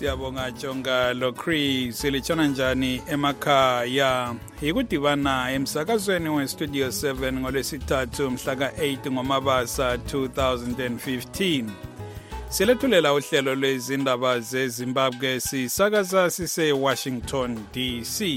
Siyabonga Jonga Lokri silitshona njani emakhaya ikudibana emsakazweni weStudio 7 ngolwesithathu mhla ka8 ngoMabasa 2015 Silethulela uhlelo lwezindaba zeZimbabwe sisakaza sise Washington DC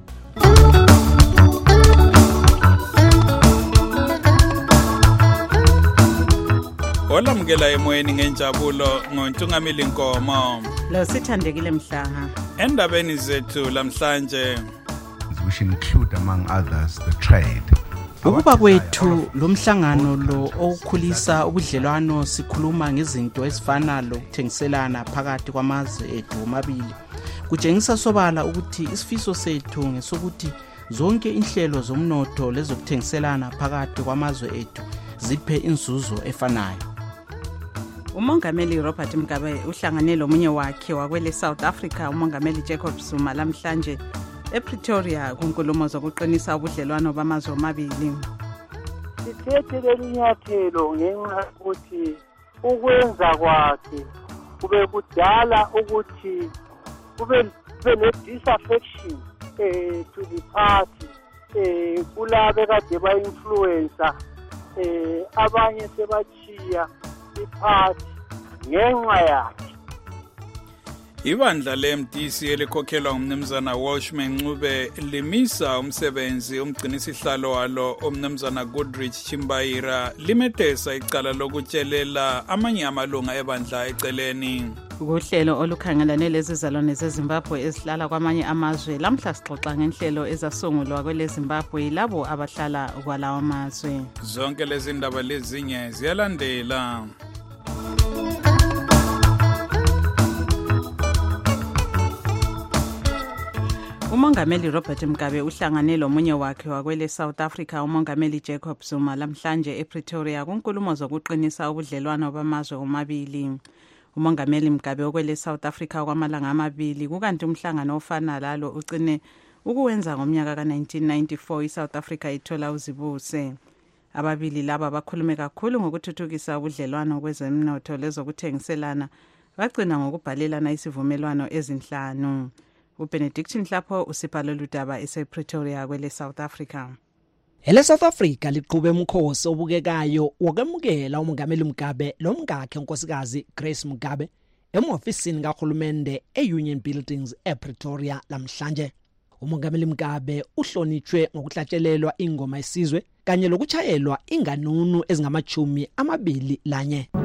Olamukela emoyeni ngenjabulo ngoNtungamili Nkomo. Lo sithandekile Mhlaha. Endabeni zethu lamhlanje which include among others the trade. Ukuba kwethu lomhlangano lo okukhulisa ubudlelwano sikhuluma ngezinto ezifana lokuthengiselana phakathi kwamazwe ethu omabili. Kutshengisa sobala ukuthi isifiso sethu ngesokuthi zonke inhlelo zomnotho lezokuthengiselana phakathi kwamazwe ethu ziphe inzuzo efanayo. Umongameli Robert Mugabe uhlangane lomunye wakhe wakwele South Africa umongameli Jacob Zuma lamhlanje ePretoria kunkulumo zokuqinisa ubudlelwano bamazwe omabili. Sithethe lelinyathelo ngenxa yokuthi ukwenza kwakhe kube kudala ukuthi kube ne-disaffection to the party kulabe kade ba-influencer abanye sebachiya iphathi ngenxa yakhe. Ibandla leMDC elikhokhelwa ngumnumzana Walshman Ncube limisa umsebenzi umgcinisihlalo walo umnumzana Goodrich Chimbayira limethesa icala lokutshelela amanye amalunga ebandla eceleni. Uhlelo olukhangelane lezizalwane zeZimbabwe ezihlala kwamanye amazwe lamhla sixoxa ngenhlelo ezasungulwa kwele Zimbabwe labo abahlala kwalawo amazwe. Zonke lezi ndaba lezinye ziyalandela. Umongameli Robert Mugabe uhlangane lomunye wakhe wakwele South Africa umongameli Jacob Zuma lamhlanje ePretoria kunkulumo zokuqinisa ubudlelwano bamazwe omabili. Umongameli Mugabe okwele South Africa kwamalanga amabili kukanti umhlangano ofana lalo ucine ukuwenza ngomnyaka ka1994 iSouth Africa ithola uzibuse. Ababili laba bakhulume kakhulu ngokuthuthukisa ubudlelwano kwezemnotho lezokuthengiselana bagcina ngokubhalelana isivumelwano ezinhlanu. uBenedict Nhlapho usiphala ludaba esePretoria kwele South Africa. Ele South Africa liqhube umkhosi obukekayo wokwemukela umongameli Mugabe lomngakhe unkosikazi Grace Mugabe emofisini kahulumende eUnion Buildings ePretoria lamhlanje. Umongameli Mugabe uhlonitshwe ngokuhlatshelelwa ingoma yesizwe kanye lokuchayelwa inganunu ezingama-21.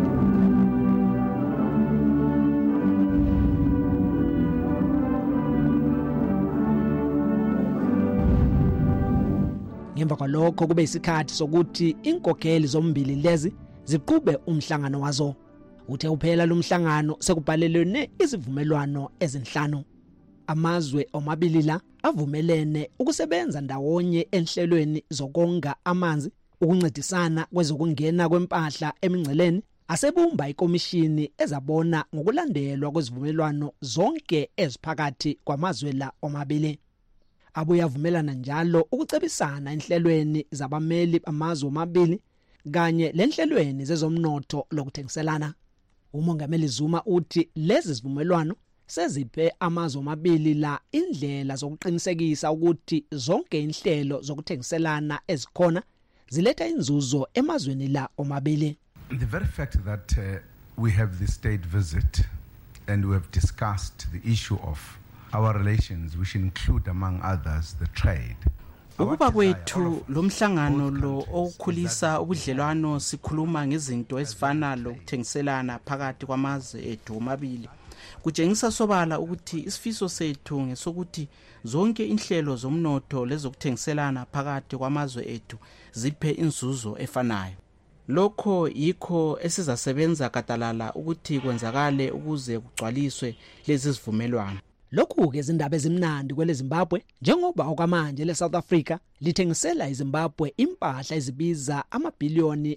Ngemva kwalokho kube isikhathi sokuthi inkokheli zombili lezi ziqhube umhlangano wazo. Uthe uphela lumhlangano sekubhalelene izivumelwano ezinhlanu. Amazwe omabili la avumelene ukusebenza ndawonye enhlelweni zokonga amanzi, ukuncedisana kwezokungena kwempahla emingceleni, asebumba ikomishini ezabona ngokulandelwa kwezivumelwano zonke eziphakathi kwamazwe la omabili. Abuyavumelana njalo ukucebisana enhlelweni zabameli bamazwe omabili kanye lenhlelweni zezomnotho lokuthengiselana. Umongameli Zuma uthi lezi zivumelwano seziphe amazwe omabili la indlela zokuqinisekisa ukuthi zonke inhlelo zokuthengiselana ezikhona ziletha inzuzo emazweni la omabili. The very fact that we have this state visit and we have discussed the issue of our relations, which include among others the trade. Ukuba kwethu lomhlangano lo okukhulisa ubudlelwano sikhuluma ngezinto ezifana lokuthengiselana phakathi kwamazwe ethu omabili. Kutshengisa sobala ukuthi isifiso sethu ngesokuthi zonke inhlelo zomnotho lezokuthengiselana phakathi kwamazwe ethu ziphe inzuzo efanayo. Lokho yikho esizasebenza katalala ukuthi kwenzakale ukuze kugcwaliswe lezi zivumelwano. Lokhu ke izindaba ezimnandi kwele Zimbabwe njengoba okwamanje le South Africa lithengisela iZimbabwe impahla ezibiza amabhiliyoni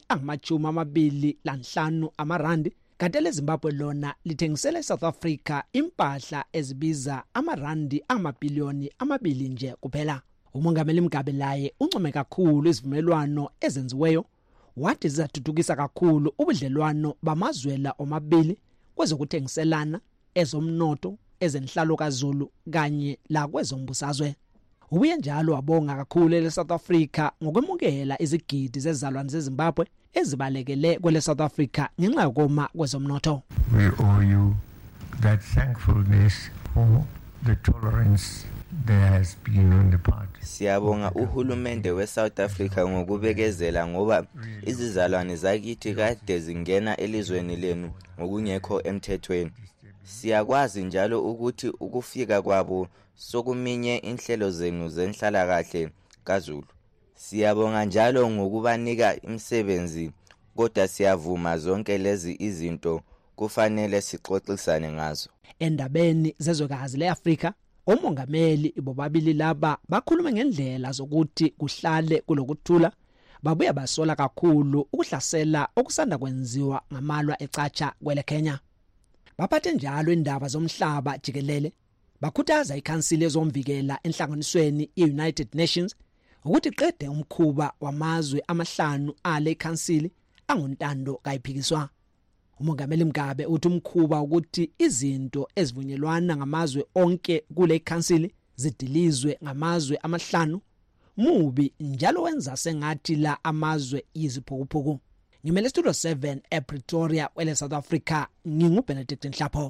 angama-25 amarandi kanti le Zimbabwe lona lithengisela eSouth Africa impahla ezibiza amarandi amabhiliyoni 2 nje kuphela. Umongameli Mugabe laye uncome kakhulu izivumelwano ezenziweyo wathi zizathuthukisa kakhulu ubudlelwano bamazwela omabili kwezokuthengiselana ezomnotho, ezenhlalo kaZulu kanye la kwezombusazwe. Ubuye njalo wabonga kakhulu leSouth Africa ngokwemukela izigidi zezizalwane zeZimbabwe ezibalekele kwele South Africa ngenxa yokoma kwezomnotho. We owe you that thankfulness for the tolerance there has been on the part. Siyabonga uhulumende weSouth Africa ngokubekezela ngoba izizalwane zakithi kade zingena elizweni lenu ngokungekho emthethweni. Siyakwazi njalo ukuthi ukufika kwabo sokuminye inhlelo zenu zenhlala kahle kaZulu. Siyabonga njalo ngokubanika imisebenzi, kodwa siyavuma zonke lezi izinto kufanele sixoxisane ngazo. Endabeni zezwekazi leAfrika, omongameli bobabili laba bakhuluma ngendlela zokuthi kuhlale kulokuthula, babuye basola kakhulu ukuhlasela okusanda kwenziwa ngamalwa ecatsha kwele Kenya. Baphathe njalo indaba zomhlaba jikelele, bakhuthaza ikhansili ezomvikela enhlanganisweni yeUnited Nations ukuthi qede umkhuba wamazwe amahlanu ale ikhansili angontando kayiphikiswa. Umongameli Mugabe uthi umkhuba ukuthi izinto ezivunyelwana ngamazwe onke kule ikhansili zidilizwe ngamazwe amahlanu mubi njalo wenza sengathi la amazwe iziphukuphuku. Ngimele Studio 7 ePretoria kwele South Africa, nginguBenedict Nhlapho.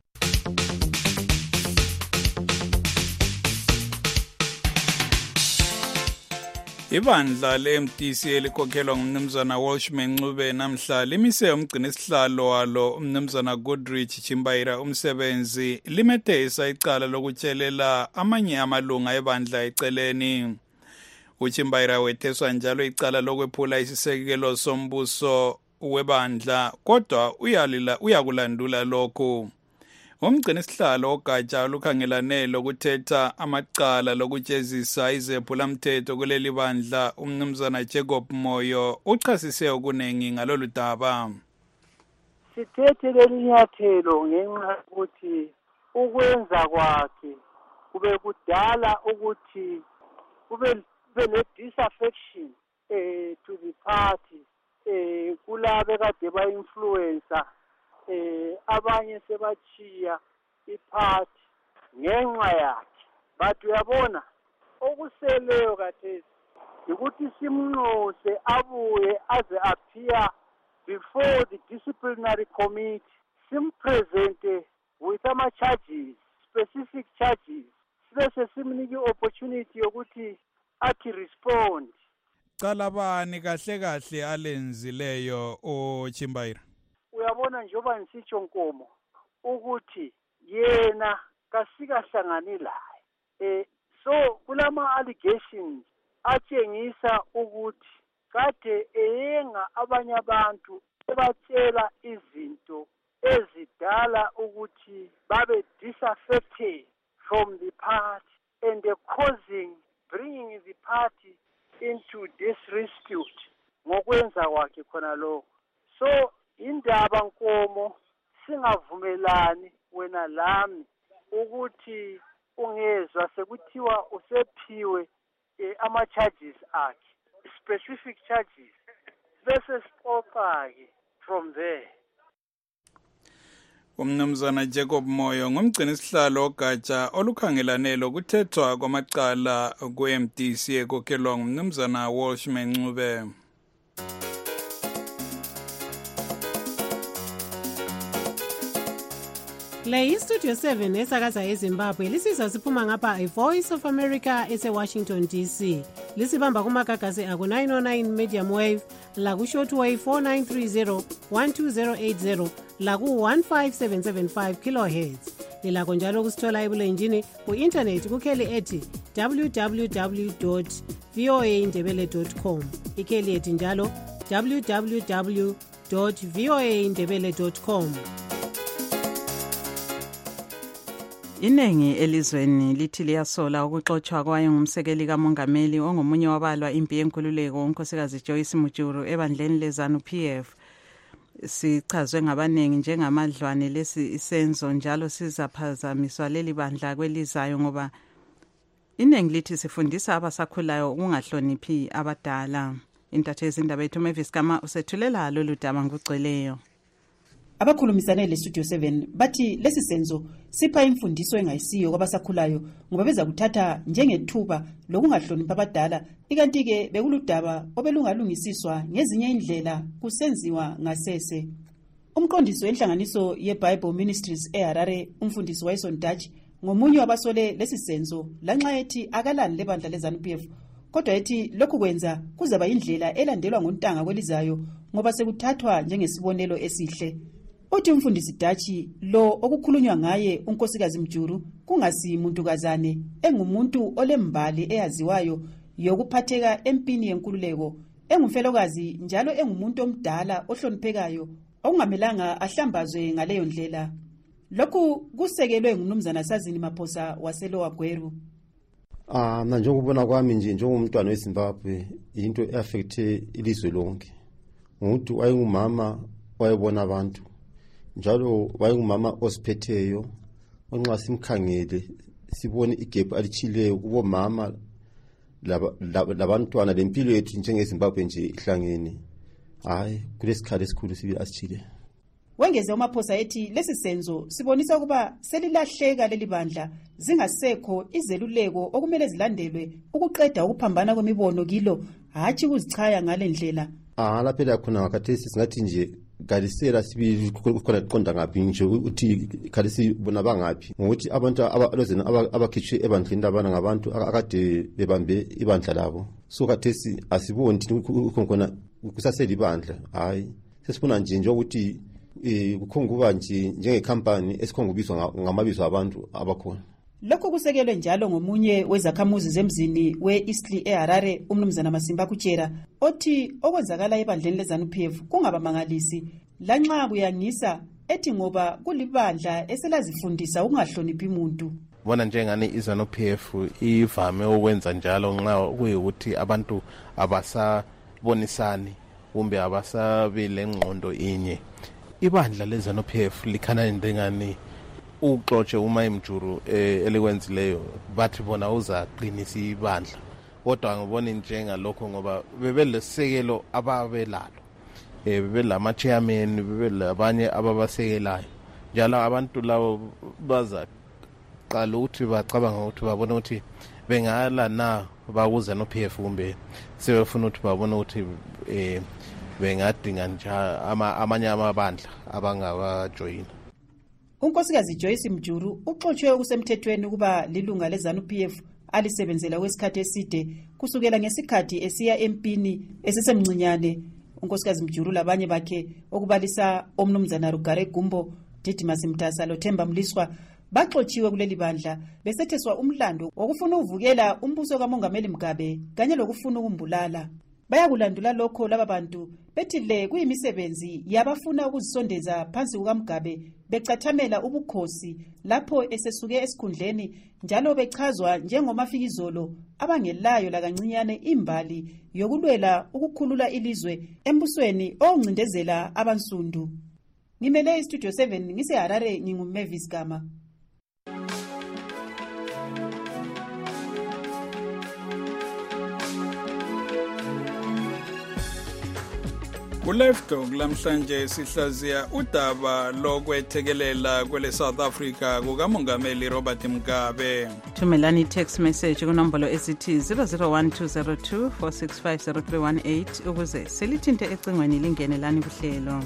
Ibandla leMTC elikhokhelwa ngumnumzana Walshman Ncube namhla limise umgcini sihlalo walo umnumzana Goodrich Chimbaira umsebenzi limethesa icala lokutshelela amanye amalunga ebandla eceleni. Uchimbaira wetheswa njalo icala lokwephula isisekelo sombuso webandla, kodwa uyakulandula lokho. Umgcini sihlalo ogatsha olukhangelane lokuthetha amacala lokujezisa izephula mthetho kuleli bandla umnumzana Jacob Moyo uchasise okunengi ngalolu daba. Sithethe lelinyathelo ngenxa ukuthi ukwenza kwakhe kube kudala ukuthi kube ne-disaffection to the party kulabe kade ba-influencer abanye sebachiya iphathi ngenxa yakhe. But uyabona okuseleyo kathesi ukuthi simnxuse abuye aze appear before the disciplinary committee, simpresente with ama-charges, specific charges, bese simnike opportunity yokuthi athi respond. Cala bani kahle kahle alenzileyo oChimbaira? Uyabona njoba nisitsho Nkomo ukuthi yena kasikahlangani laye. So kulama allegations atshengisa ukuthi kade eyenga abanye abantu ebatshela izinto ezidala ukuthi babe disaffected from the party and bringing the party into disrepute ngokwenza kwakhe khona lokho. So indaba Nkomo singavumelani wena lami ukuthi ungezwa sekuthiwa usephiwe ama-charges akhe, specific charges, bese siqoqa-ke from there. Umnumzana Jacob Moyo ngumgcini sihlalo ogatsha olukhangelane lokuthethwa kwamacala kwe-MTC ekhokhelwa ngumnumzana Walshman Ncube. Le iStudio 7 esakaza eZimbabwe lisizwa siphuma ngapha iVoice of America eseWashington DC. Lisibamba kumagagasi aku 909 medium wave, laku shortwave 4930 12080, laku 15775 kilohertz. Lilakho njalo kusithola ebulenjini ku-internet kukheli ethi www.voaindebele.com. Ikheli ethi njalo www.voaindebele.com. Inengi elizweni lithi liyasola ukuxoxwa kwayo ngumsekeli kamongameli ongomunye wabalwa impi yenkululeko unkosikazi Joyce Mujuru ebandleni lezanu PF. Sichazwe ngabanengi njengamadlwane lesi isenzo njalo sizaphazamiswa leli bandla kwelizayo ngoba inengi lithi sifundisa abasakhulayo ukungahloniphi abadala. Intatheli izindaba yethu Mavis Kama usethulela lolu daba ngugcweleyo. Abakhulumisane leStudio 7 bathi lesi senzo sipha imfundiso engayisiyo kwabasakhulayo ngoba beza kuthatha njengethuba lokungahlonipha abadala, ikanti ke bekuludaba obelungalungisiswa ngezinye indlela kusenziwa ngasese. Umqondisi wenhlanganiso yeBible Ministries eHarare, umfundisi Wayson Dutch, ngomunye wabasole lesi senzo lanxa ethi akalani lebandla leZANU-PF, kodwa ethi lokhu kwenza kuzaba indlela elandelwa ngontanga kwelizayo ngoba sekuthathwa njengesibonelo esihle. Uthi umfundisi Dutch lo okukhulunywa ngaye unkosikazi Mjuru kungasi muntukazane, engumuntu olembali eyaziwayo yokuphatheka empini yenkululeko, engumfelokazi njalo engumuntu omdala ohloniphekayo okungamelanga ahlambazwe ngaleyo ndlela. Lokhu kusekelwe ngumnumzana Sazini Maphosa waseLower Gweru. Na njengokubona kwami nje njengomntwana weZimbabwe into eaffecte ilizwe lonke. Umuntu wayengumama wayebona abantu, njalo wayengumama osiphetheyo onxa simkhangele sibone igap alichileyo kubo mama labantwana lempilo yethu njengeZimbabwe nje ihlangene. Hayi kulesikhala esikhulu sibi asichile. Wengeze uMaphosa ethi lesi senzo sibonisa ukuba selilahleka leli bandla, zingasekho izeluleko okumele zilandelwe ukuqeda ukuphambana kwemibono kilo, hathi kuzichaya ngale ndlela. Lapha la khona ngakathesi singathi nje galisela sibili khona iqonda ngapi nje uthi khalisi bona bangapi, ngokuthi abantu alozena abakhitshwe ebandleni labana ngabantu akade bebambe ibandla labo. So kathesi asiboni khona kusaseli ibandla. Hayi sesibona nje ukuthi kukhonguba nje njengekhampani esikhongubizwa ngamabizo abantu abakhona. Lokho kusekelwe njalo ngomunye wezakhamuzi zemzini we-Eastleigh eHarare, umnumzana Masimba Kutshera, othi okwenzakala ebandleni leZANU-PF kungabamangalisi lanxa kuyangisa, ethi ngoba kulibandla eselazifundisa ukungahloniphi umuntu. Bona njengani iZANU-PF ivame ukwenza njalo nxa kuyikuthi abantu abasabonisani kumbe abasabile ngqondo inye. Ibandla leZANU-PF likhana ndengani uxoxe uma Mjuru elikwenzileyo bathi bona uzaqinisa ibandla, kodwa ngibona njengalokho ngoba bebelesekelo ababelalo, bebelama chairman, bebelabanye ababasekelayo, njalo abantu labo bazaqala ukuthi bacabanga ukuthi babone ukuthi bengala na bakuZANU-PF kumbe sebefuna ukuthi babone ukuthi bengadinga nje amanye amabandla abangabajoyina. Unkosikazi Joyce Mjuru uxoxwe okusemthethweni ukuba lilunga leZANU-PF alisebenzela kwesikhathi eside kusukela ngesikhathi esiya empini esisemncinyane. Unkosikazi Mjuru labanye bakhe okubalisa omnumzana Rugare Gumbo, Didimas Mtasa loThemba Mliswa baxotshiwe kuleli bandla besetheswa umlando wokufuna uvukela umbuso kaMongameli Mugabe kanye lokufuna ukumbulala. Bayakulandula lokho laba bantu bethi le kuyimisebenzi yabafuna ukuzisondeza phansi kukaMugabe becathamela ubukhosi lapho esesuke esikhundleni, njalo bechazwa njengomafikizolo abangelayo lakancinyane imbali yokulwela ukukhulula ilizwe embusweni oncindezela abansundu. Ngimele iStudio 7 ngiseHarare, nginguMavis Gama. Kuleft Talk lamhlanje sihlaziya udaba lokwethekelela kwele South Africa kukaMongameli Robert Mugabe. Thumelani text message kunombolo esithi 001202465038 ukuze selithinte ecingweni lingene lani kuhlelo.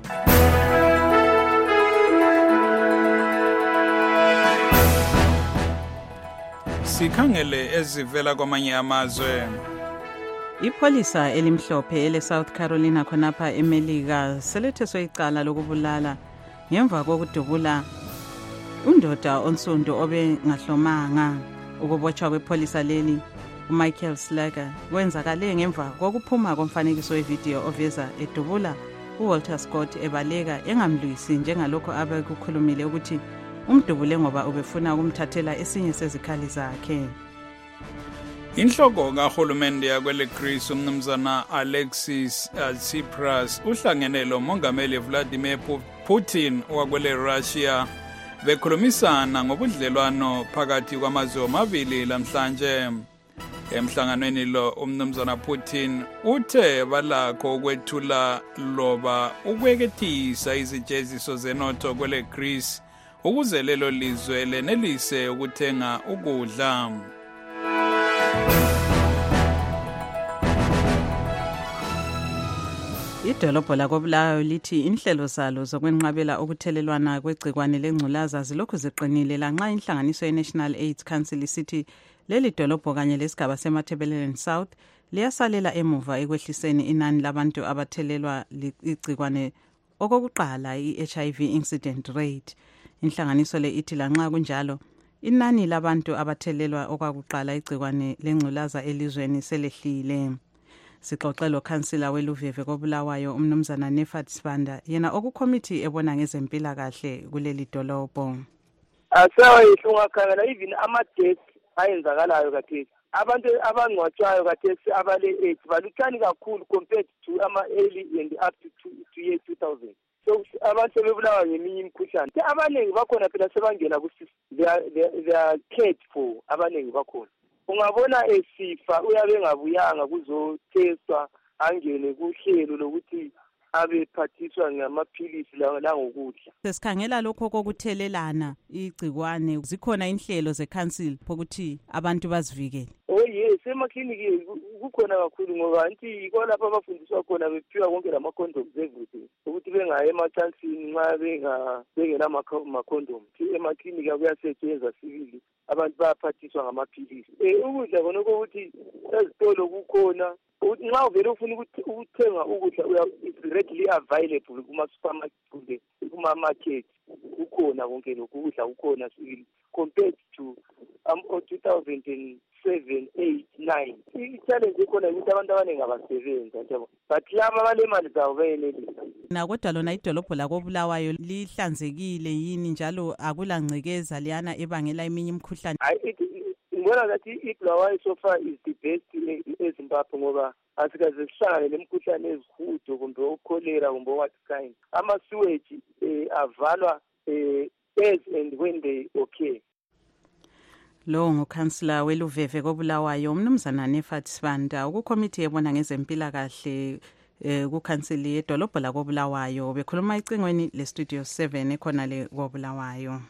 Sikhangele ezivela kwamanye amazwe. Ipolisa elimhlophe ele-South Carolina khonapha eMelika seletheswe icala lokubulala ngemva kokudubula undoda onsundu obengahlomanga. Ukubotshwa kwepolisa leli uMichael Slager kwenzakale ngemva kokuphuma komfanekiso wevideo oveza edubula uWalter Scott ebaleka engamlwisi njengalokho abekukhulumile ukuthi umdubule ngoba ubefuna ukumthathela esinye sezikhali zakhe. Inhloko kahulumende yakwele Greece umnumzana Alexis Tsipras uhlangene lo Mongameli Vladimir Putin wakwele Russia bekhulumisana ngobudlelwano phakathi kwamazwe amabili lamhlanje. Emhlanganweni lo umnumzana Putin uthe balakho ukwethula loba ukwekethisa izijeziso zenotho kwele Greece ukuze lelo lizwe lenelise ukuthenga ukudla. Idolobho lakoBulawayo lithi inhlelo zalo zokwenqabela ukuthelelwana kwegcikwane lengculaza zilokhu ziqinile lanxa inhlanganiso ye-National AIDS Council isithi leli dolobho kanye lesigaba seMatabeleland South liyasalela emuva ekwehliseni inani labantu abathelelwa igcikwane okokuqala i-HIV incident rate. Inhlanganiso le ithi lanxa kunjalo inani labantu abathelelwa okwakuqala igcikwane lengculaza elizweni selehlile. Sixoxelo Councillor weLuveve koBulawayo umnumzana Nefat Sibanda yena okucommittee ebona ngezempilakahle kuleli dolobho. Asawa ihlunga khangela even ama-deaths ayenzakalayo kathesi. Abantu abangcwatshwayo kathesi abale AIDS baluthani kakhulu compared to ama-early and up to year 2000. So abantu sebebulawa ngeminye imikhuhlane. Abaningi bakhona phela sebangena kusisi. They are cared for abaningi bakhona. Ungabona esifa uyabe engabuyanga kuzotestwa angene kuhlelo lokuthi abephathiswa ngamaphilisi langokudla. Sesikhangela lokho kokuthelelana igcikwane zikhona inhlelo ze-council ukuthi abantu bazivikele. Oh yes, emakliniki kukhona kakhulu ngoba anti yiko lapho abafundiswa khona bephiwa konke lama-condoms everything ukuthi bengaye emachansini nxa bengena ma-condoms. Emakliniki kuyasetshenzwa sibili abantu bayaphathiswa ngamaphilisi. Ukudla khona ukuthi ezitolo kukhona nxa uvele ufuna ukuthenga ukudla it's readily available kuma-supermarket kuma-market kukhona konke lokhu ukudla kukhona sibili compared to 2007, 8, 9. I-challenge ekhona ukuthi abantu abaningi abasebenza njalo but laba balemali zabo bayenelisa. Kodwa lona idolobho lakoBulawayo lihlanzekile yini njalo akulangcekeza liyana ebangela eminye imikhuhlane? Ngibona ngathi iBulawayo so far is the best eZimbabwe ngoba asikaze sihlangane nemikhuhlane ezihudo kumbe ukholera kumbe what kind. Ama-sewage avalwa as and when they okay. Lo nguCouncillor weLuveve koBulawayo umnumzana Nefat Sibanda ukucommittee ebona ngezempilakahle kuCouncil yedolobho lakoBulawayo bekhuluma icingweni leStudio 7 ekhona le koBulawayo.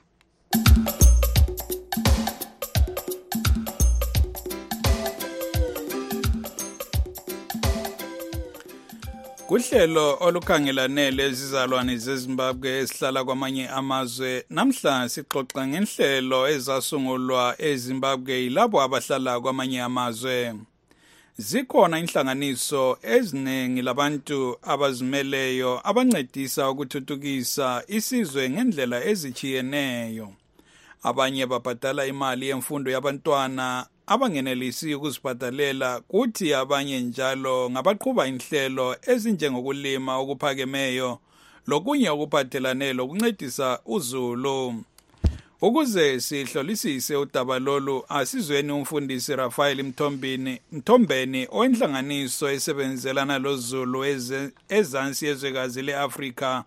Kuhlelo olukhangelane lezizalwane zeZimbabwe esihlala kwamanye amazwe namhla sixoxa ngenhlelo ezasungulwa eZimbabwe yilabo abahlala kwamanye amazwe. Zikhona inhlanganiso eziningi labantu abazimeleyo abancedisa ukuthuthukisa isizwe ngendlela ezichiyeneyo. Abanye babhadala imali yemfundo yabantwana abangenelisi ukuzibhadalela kuthi abanye njalo ngabaqhuba inhlelo ezinjengokulima okuphakemeyo lokunye okuphathelane lokuncedisa uzulu. Ukuze sihlolisise udaba lolu asizweni umfundisi Raphael Mthombeni owenhlanganiso esebenzelana lozulu ezansi yezwekazi leAfrika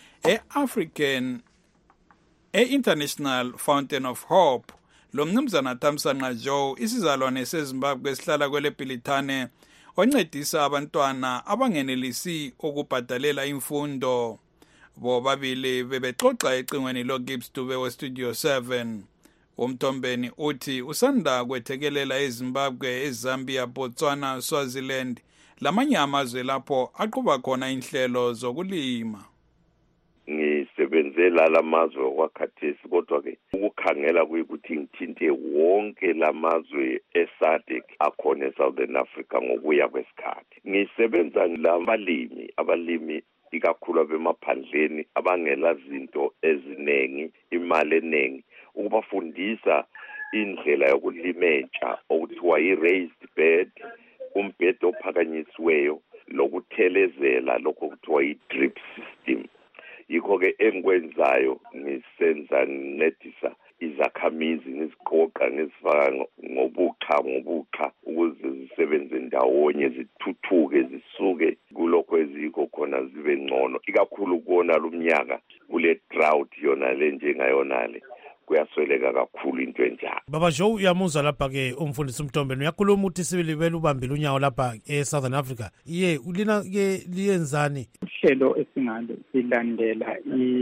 International Fountain of Hope. Lo mnumzana Thamsanqa Joe isizalwane seZimbabwe esihlala kwele Bhilithane oncedisa abantwana abangenelisi ukubhadalela imfundo. Bobabili bebexoxa ecingweni loGibbs Dube weStudio 7. Umthombeni uthi usanda kwethekelela eZimbabwe, eZambia, Botswana, Swaziland lamanye amazwe lapho aqhuba khona inhlelo zokulima. Ngisebenzela lamazwe wakhathesi kodwa ke ukukhangela kuyikuthi ngithinte wonke lamazwe eSADC akhona eSouthern Africa ngokuya kwesikhathi. Ngisebenza abalimi ikakhulu abemaphandleni abangela zinto ezinengi, imali eningi, ukubafundisa indlela yokulimentsha okuthiwa i-raised bed, umbhede ophakanyisiweyo, lokuthelezela lokho kuthiwa i-drip system. Yikho-ke engikwenzayo ngincedisa izakhamizi ngiziqoqa ngizifaka ngobuxa ukuze zisebenze ndawonye zithuthuke zisuke kulokho ezikho khona zibe ngcono ikakhulu kona lumnyaka kule drought yona le njengayona le kuyasweleka kakhulu into enjalo. Baba Joe, uyamuzwa lapha ke umfundisi uMtombeni uyakhuluma ukuthi sibili vele ubambile unyawo lapha eSouthern Africa. Ulina ke liyenzani? Uhlelo esingalo silandela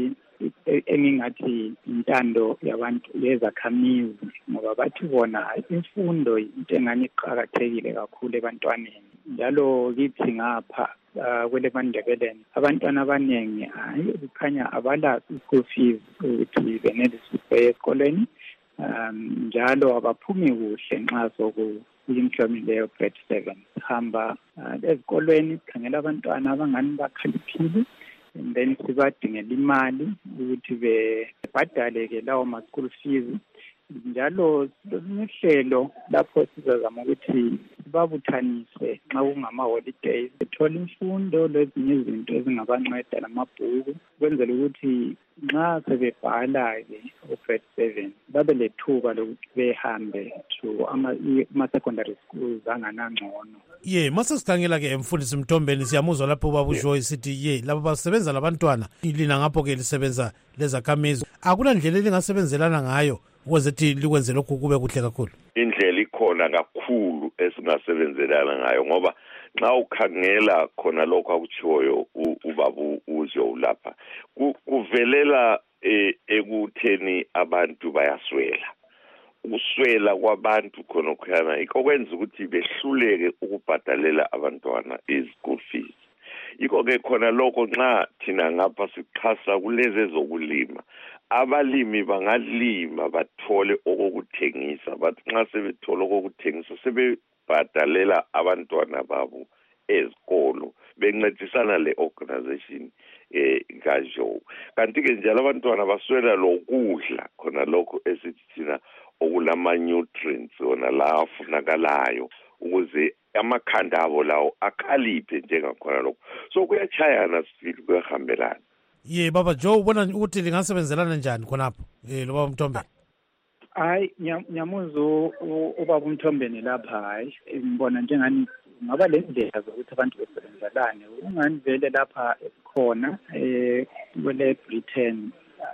engingathi intando yabantu yezakhamizi ngoba bathi bona imfundo into engani iqhakathekile kakhulu ebantwaneni. Njalo kithi ngapha kwele mandebeleni abantwana abanengi kukhanya abala school fees ukuthi benelise ukuya esikoleni, njalo abaphumi kuhle nxa sokuyimhlomileyo grade 7 hamba ezikolweni sikhangela abantwana abangani bakhaliphile and then sibadingela imali ukuthi bebhadale-ke lawo ma-school fees. Njalo sihlelo lapho sizazama ukuthi sibabuthanise nxa kungama-holidays bethole imfundo lezinye izinto ezingabanceda lamabhuku kwenzela ukuthi nxa sebebhala-ke grade 7 babe lethuba lokuthi behambe to ama-secondary schools anganangcono. Masesikhangela-ke emfundisi Mtombeni siyamuzwa lapho ubaba uJoy sithi labo basebenza labantwana lina ngapho-ke lisebenza lezakhamizi. Akunandlela elingasebenzelana ngayo ukuze likwenze lokhu kube kuhle kakhulu? Indlela ikhona kakhulu esingasebenzelana ngayo ngoba nxa ukhangela khona lokho akutshiwoyo ubaba uZoe lapha kuvelela ekutheni abantu bayaswela. Ukuswela kwabantu khona khona ikokwenza ukuthi behluleke ukubhadalela abantwana i-school fees. Iko-ke khona lokho nxa thina ngapha sixhasa kulezi ezokulima. Abalimi bangalima bathole okokuthengisa, bathi nxa sebethole okokuthengisa sebebhadalela abantwana babo ezikolo bencedisana le-organization kaJoe. Kanti-ke njalo abantwana baswela lokudla khona lokho esithi thina okulama-nutrients wona la afunakalayo ukuze amakhanda abo lawo akhaliphe njengakhona lokho. So kuyachayana sifili kuyahambelana. Baba Joe, ubona ukuthi lingasebenzelana njani khonapho lo baba Mtombeni? Hayi, nyamuzo ubaba Mtombeni lapha hayi ngibona njengani ngaba le ndlela zokuthi abantu besebenzelane ungani vele lapha esikhona kwele Britain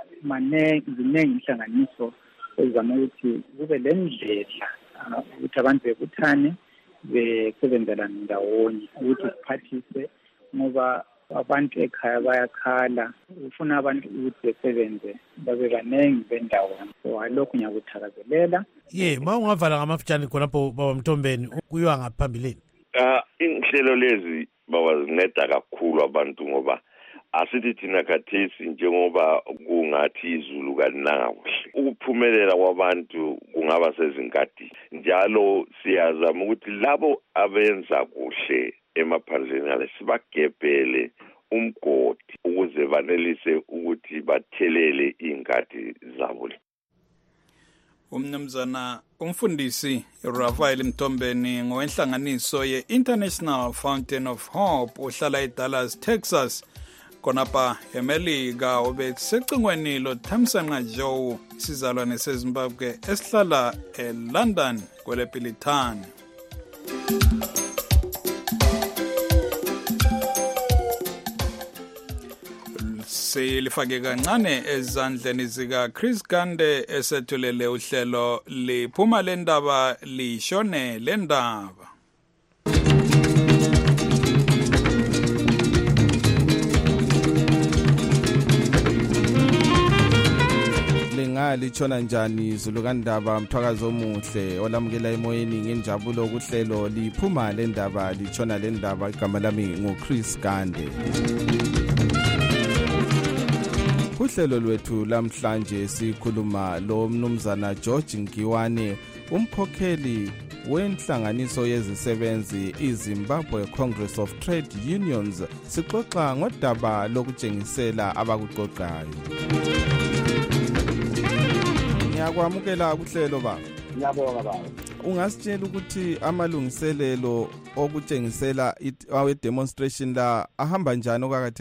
ziningi inhlanganiso ezama ukuthi kube le ndlela ukuthi abantu bebuthane besebenzelane ndawonye ukuthi siphathise ngoba abantu ekhaya bayakhala ufuna abantu ukuthi besebenze babe baningi bendaweni. So halokhu ngiyakuthakazelela. Ma ungavala ngamafitshane khonapho baba Mtombeni kuyiwa ngaphambili. Inhlelo lezi baba zinceda kakhulu abantu ngoba asithi thina khathesi njengoba kungathi izulu kalinanga kuhle. Ukuphumelela kwabantu kungaba sezinkadini. Njalo siyazama ukuthi labo abenza kuhle emaphandleni ale sibagebhele umgodi ukuze banelise ukuthi bathelele ingadi zabo. Umnumzana umfundisi Raphael Mtombeni ngowenhlanganiso ye-International Fountain of Hope uhlala eDallas, Texas khonapha eMelika ubesecingweni lo Thamsanqa Joe isizalwane seZimbabwe esihlala eLondon kwelePilitani. Silifake kancane ezandleni zika Chris Gande esethulele uhlelo liphuma lendaba lishone lendaba. Litshona njani izulu kandaba mthwakazi omuhle olamukela emoyeni ngenjabulo kuhlelo liphuma lendaba litshona lendaba. Igama lami nguChris Gande. Kuhlelo lwethu lamhlanje sikhuluma lo mnumzana George Ngiwane umkhokheli wenhlanganiso yezisebenzi iZimbabwe Congress of Trade Unions. Sixoxa ngodaba lokutshengisela abakuqoqayo. Ngiyakwamukela kuhlelo baba. Ngiyabonga baba. Ungasitshela ukuthi amalungiselelo okutshengisela awe demonstration la ahamba njani okakathesi?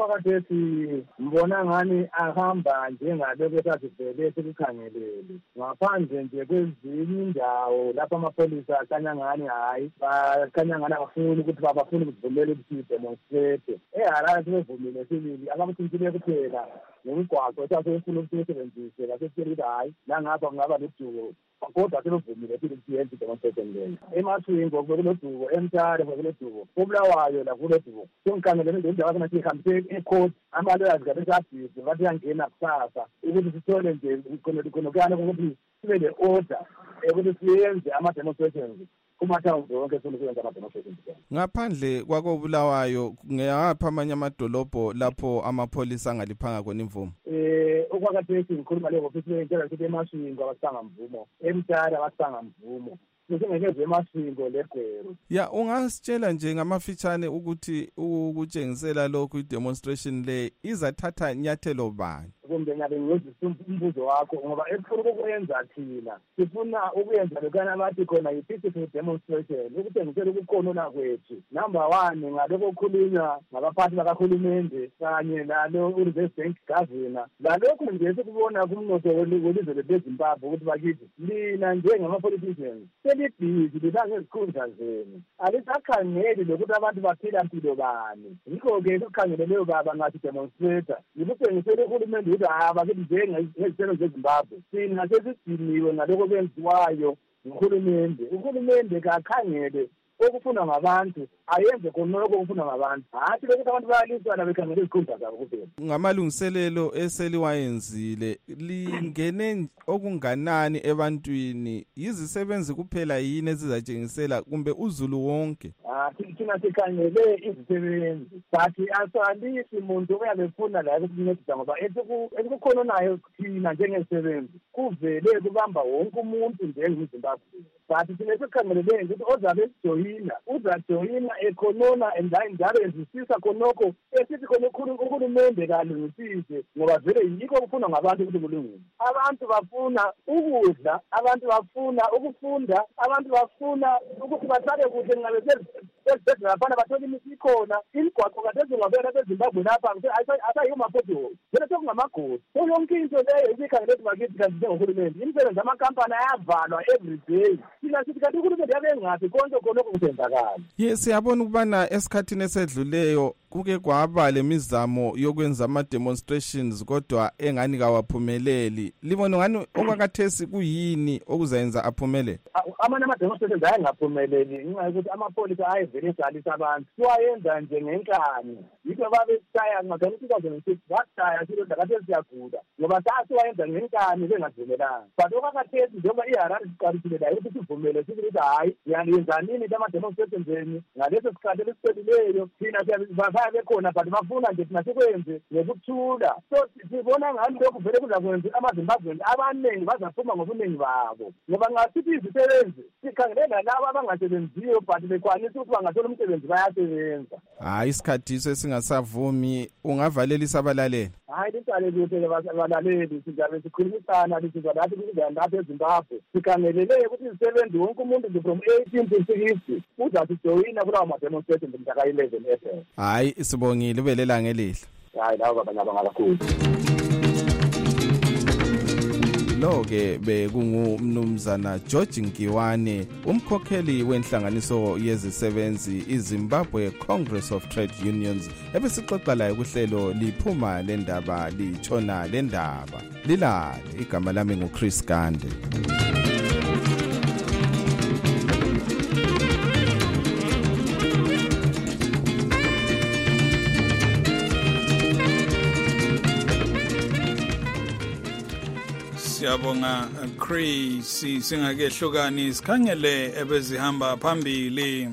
okwakade mbona ngani ahamba njengabe besazibheke sikukhangelele ngaphandle nje kwezinye indawo lapha amapholisa akhanya ngani hayi bakhanya ngani abafuni ukuthi babafuni ukuvumela ukuthi demonstrate eHarare sebevumile sibili abakuthintile kuphela nomgwaqo sasefuna ukuthi usebenziselasesitshela ukuthi hayi la ngapha kungaba luduko kodwa sebevumile ukuthi yenze demonstration leyo eMaswingo kuloduko eMtare kuloduko uBulawayo la kuloduko sengikhangelele nje indawo kana sihambise ecourt amaloyazi kade sabhizi bathi yangena kusasa ukuthi sithole nje khona ukuthi sibe le order ukuthi siyenze ama-demonstrations kuma-towns wonke sokuyenza ama-demonstrations. Ngaphandle kwakoBulawayo ngeyaphi amanye amadolobho lapho amapholisa angaliphanga khona imvumo? Okwakade ngikhuluma leyo ofisi lentela ukuthi eMaswingo abasanga mvumo, eMtare abasanga mvumo. Ngeke eMaswingo leGwero. Ya ungasitshela nje ngamafitshane ukuthi ukutshengisela lokhu i-demonstration le izathatha nyathelo bani? Kumbe ngabe ngizozisa umbuzo wakho ngoba ekufuna ukwenza thina sifuna ukuyenza lokana abathi khona i-peaceful demonstration ukuthengisela ukukhonona kwethu. Number 1 ngaloko okukhulunywa ngabaphathi bakahulumende kanye nalo u-Reserve Bank Governor. Ngalokho nje sikubona kumnotho welizwe leZimbabwe ukuthi bakithi lina njengama-politicians selibhizi libange izikhundla zenu alisakhangeli lokuthi abantu baphila mpilo bani. Yikho-ke sikukhangele leyo baba ngathi demonstrator yikutshengisela uhulumende ukuthi abakithi njengezithelo zeZimbabwe thina sesidiniwe ngaloko kwenziwayo nguhulumende. Uhulumende kakhangele okufunwa ngabantu ayenze khonoko okufunwa ngabantu hathi lokuthi abantu bayalisana bekhangela izikhundla zabo kuphela. Ngamalungiselelo eseliwayenzile lingene okunganani ebantwini yizisebenzi kuphela yini ezizatshengisela kumbe uzulu wonke? Thina sikhangele izisebenzi bathi asalisi muntu oyabe efuna la ukuncedisa ngoba esikukhona nayo thina njengezisebenzi kuvele kubamba wonke umuntu njengeZimbabwe. Bathi thina sikhangelele ukuthi ozabe sijoyina uzajoyina ekhonona njalo ezisisa khonoko esithi khona uhulumende kalungisise ngoba vele yikho okufunwa ngabantu ukuthi kulungile. Abantu bafuna ukudla, abantu bafuna ukufunda, abantu bafuna ukuthi bahlale kuhle ngabe lapha bathola imithi ikhona imigwaqo kade ezingavela eZimbabwe lapha asayiyo maphotholo vele sekungamagodi. Yonke into leyo isikhangele ukuthi bakithi kanti njengohulumende imisebenzi amakampani ayavalwa every day. Thina sithi kanti uhulumende yabe ngaphi konke khonoko kusenzakala. Yes, siyabona ukubana esikhathini esedluleyo kuke kwaba lemizamo yokwenza ama-demonstrations kodwa engani kawaphumeleli. Libona ngani okwakathesi kuyini okuzayenza aphumelele? Amanye ama-demonstrations ayengaphumeleli ngenxa yokuthi amapholisa ayevele esalisa abantu siwayenza nje ngenkani. Yikho babesishaya ngagana 2006 basishaya silodwa kade siyagula ngoba sasiwayenza ngenkani bengavumelanga. But okwakathesi njengoba iHarare siqalisile la ukuthi sivumele sithi ukuthi hayi yenza nini ama-demonstrations enu ngaleso sikhathi elisipheleleyo thina siyabaya bekhona but bafuna nje thina sikwenze ngokuthula. So sibona ngani lokhu vele kuzakwenza amaZimbabweni abaningi bazaphuma ngobuningi babo ngoba ngasithi izisebenzi sikhangelela labo abangasebenziyo but bekwanisa ukuthi bangathola umsebenzi bayasebenza. Hayi isikhathiso esingasavumi ungavalelisa abalaleli. Hayi lisaleli ukuthi abalaleli sizabe sikhulumisana lisizwa lathi lapha eZimbabwe sikhangelele ukuthi izisebenzi wonke umuntu nje from 18 to 60 uzajoyina kulawo ma-demonstration mhla ka-11 April. Hayi sibongile ube lelanga elihle. Hayi lawo baba kakhulu. Lo-ke bekungumnumzana George Nkiwane umkhokheli wenhlanganiso yezisebenzi iZimbabwe Congress of Trade Unions ebesixoxa laye kuhlelo liphuma lendaba litshona lendaba. Lilale igama lami nguChris Gande. Siyabonga Chris singakehlukani sikhangele ebezihamba phambili.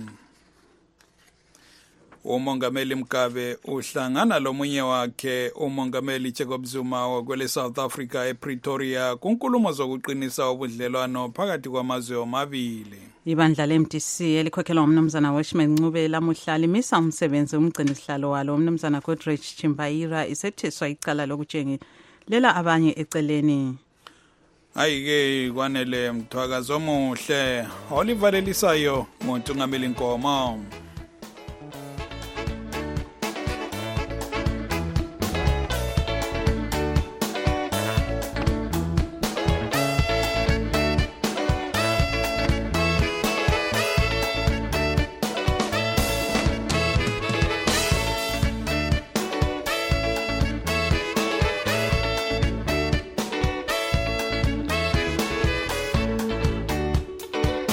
Umongameli Mugabe uhlangana lomunye wakhe umongameli Jacob Zuma wakwele South Africa ePretoria kunkulumo zokuqinisa ubudlelwano phakathi kwamazwe omabili. Ibandla leMDC elikhokhelwa umnumzana Welshman Ncube lamuhla limisa umsebenzi umgcini sihlalo walo umnumzana Goodrich Chimbayira isethiswa icala lokujengelela abanye eceleni. Ayike kwanele mthwakazo omuhle olivalelisayo ngontungameli Nkomo.